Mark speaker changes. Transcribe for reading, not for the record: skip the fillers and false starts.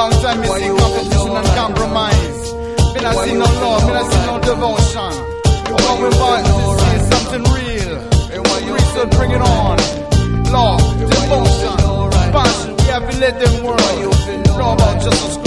Speaker 1: long time me see competition and compromise. Me not see no love, me not see no devotion. What we want to see is something real. Priesthood, bring it on. Love, devotion, passion. We have to let them world know about justice.